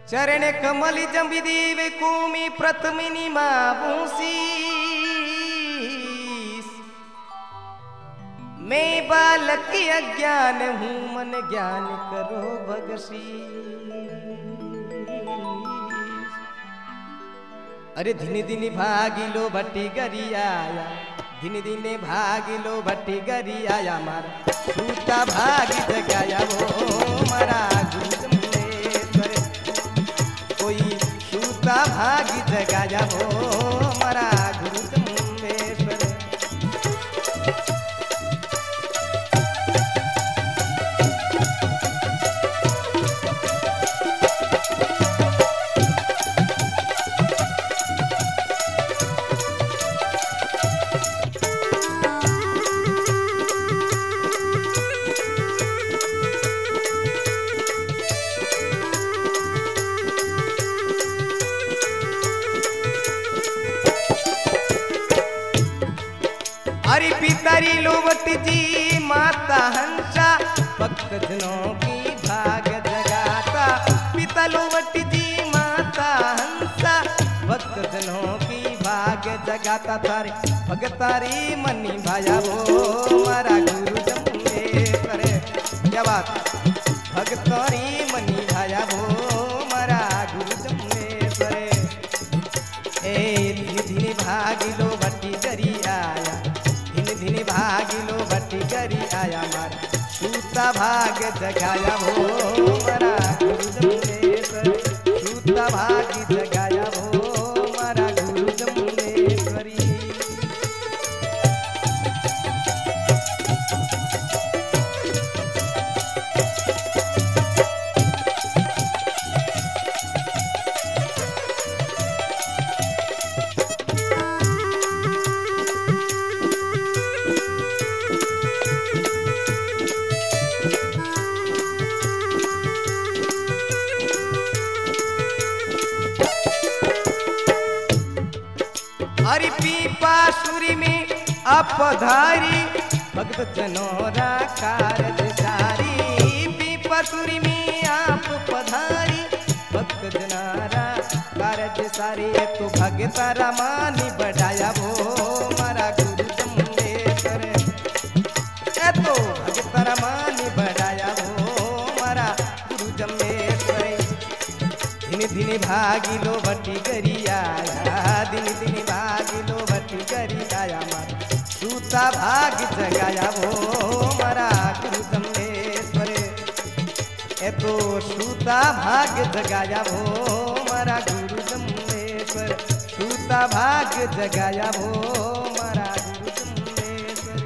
चरण कमल जम्बिदीव कूमी प्रथमिनी माबूसी मैं बालक अज्ञान हूँ मन ज्ञान करो भगसी। अरे धिनी धिनी भागिलो भट्टी गरी आया धिनी धिनी भागिलो भट्टी गरी आया मारा सूता भागी जगाया वो मारा गुरुजमुनेश्वर कोई सूता भागी जगाया वो मारा गुरुजमुनेश्वर। हरि पितरी लोवट जी माता हंसा भक्त जनों की भाग जगाता पिता लोवट जी माता हंसा भक्त जनों की भाग जगाता तारे भगतारी मनी भाया वो मारा गुरु जमुनेश्वर। क्या बात भगतारी मनी भाया वो मारा गुरु जमुनेश्वर। ए धीरे धीरे भागिलो भट्टी करी आया धिनी भागिलो भट्टी करी आया मारा सूता भाग जगाया वो मारा गुरु जमुनेश्वर सूता भागी जगाया वो मारा गुरु जमुनेश्वरी। हरि पीपासुरी में अपधारी भक्त जनोरा कारज सारी पीपासुरी में आप पधारी भक्त जनारा कारज सारी तो भगत रमानी बढ़ाया वो मारा गुरु जमुनेश्वर। तो भगत रमानी बढ़ाया वो मारा गुरु जमुनेश्वर। धिनी धिनी भागिलो भट्टी करी आया धिनी धिनी भागिलो भट्टी करी आया मारा सूता भाग जगाया वो मारा गुरु जमुनेश्वर। ए तो सूता भाग जगाया वो मारा गुरु जमुनेश्वर सूता भाग जगाया वो मारा गुरु जमुनेश्वर।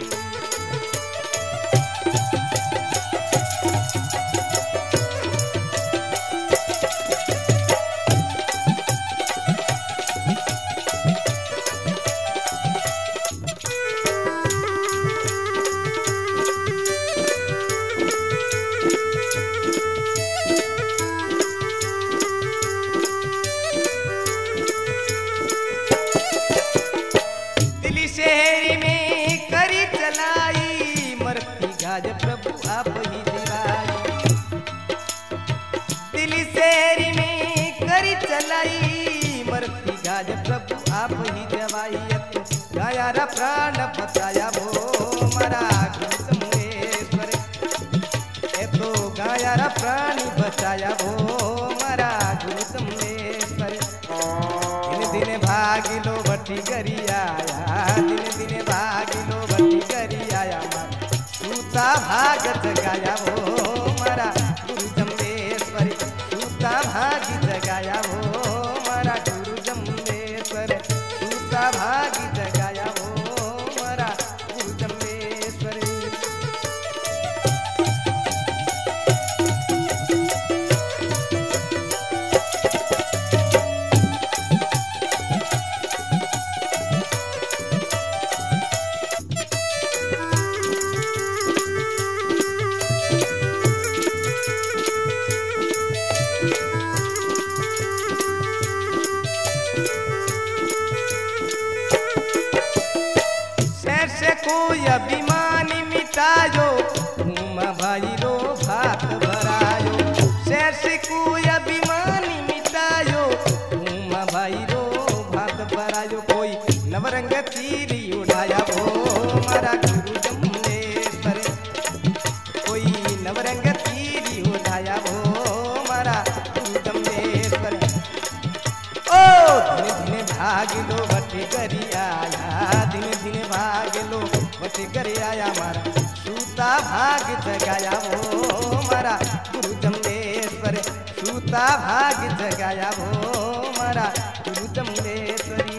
शहरी में करी चलाई मरती गाज प्रभु आप ही दिवाई दिल्ली शहरी में करी चलाई मरती गाज प्रभु आप ही जवाई गाया रा प्राण बचाया वो मारा गुरु जमुनेश्वर। ए तो गाया रा प्राणी बचाया वो मारा गुरु जमुनेश्वर। दिन दिन भागिलो भट्टी करी आया दिन दिन भागिलो भट्टी करी आया मारा सूता भाग जगाया वो मारा गुरु जमुनेश्वर सूता भागी जगाया वो मारा गुरु जमुनेश्वर सूता भागी जगाया वो मारा गुरु जमुनेश्वर। कोई अभिमानी मिटायो घूम भाई रो भात भरायो शहर से कोई अभिमानी कोई नवरंग तीर उठाया वो मारा गुरु जमुनेश्वर कोई नवरंग तीर उठाया वो मारा गुरु जमुनेश्वर ओ धीने धीने भाग लो बटे करी आया धीने धीने भाग लो बटे करी आया मारा सूता भाग जगाया वो मारा गुरु जमुनेश्वर सूता भाग जगाया वो मारा गुरु जमुनेश्वरी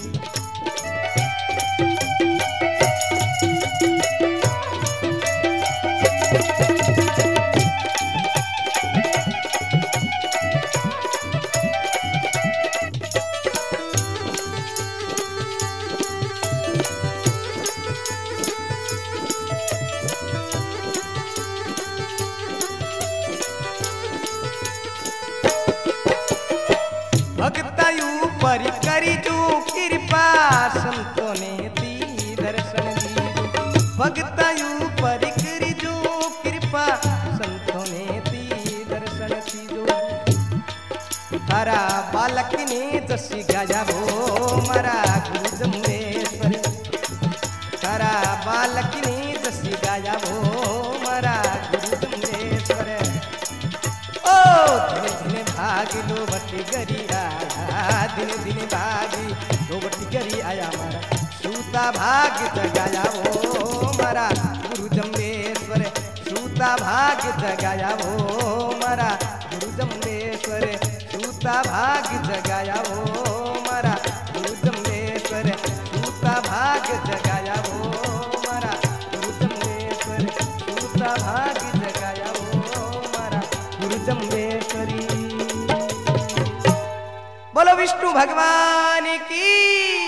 भक्तायु पर करी जो कृपा संतों ने दी दर्शन दी भक्तायु पर करी जो कृपा संतों ने दी दर्शन दी जो तारा बालक ने जसी गाया वो मारा गुरु जमुनेश्वर तारा बालक ने जसी गाया वो मारा गुरु जमुनेश्वर ओ धीने धीने भाग लो बटे गरी आया धीने धीने भागी लो बटे गरी आया मारा सूता भाग जगाया वो मारा गुरु जमुनेश्वर सूता भाग जगाया वो मारा गुरु जमुनेश्वर सूता भाग जगाया वो मारा गुरु जमुनेश्वर सूता भाग जगाया वो मारा गुरु जमुनेश्वर सूता भाग जगाया वो मारा गुरु जमुनेश्वरी बोलो विष्णु भगवान की